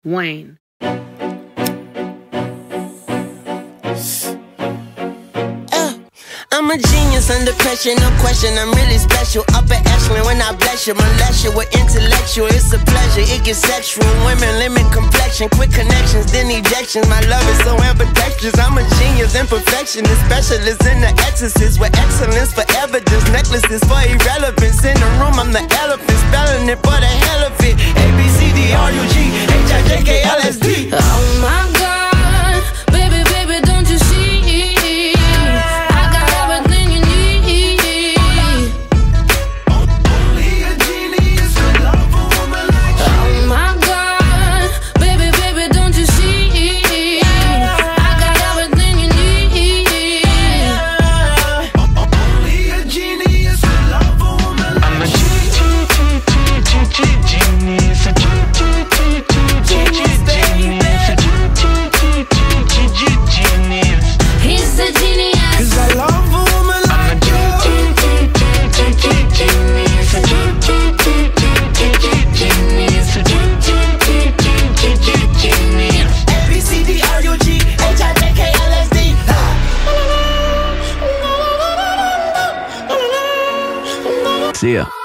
Wayne. I'm a genius under pressure, no question, I'm really special. Upper echelon when I bless you, molest you with intellectual. It's a pleasure, it gets sexual. Women, limit complexion, quick connections, then ejections. My love is so ambidextrous. I'm a genius in perfection, a specialist in the exorcist with excellence for evidence. Necklaces for irrelevance. In the room, I'm the elephant, spelling it for the hell of it. ABCDRUG, HIJKLSD. Oh my God, baby, baby, don't you see? See ya.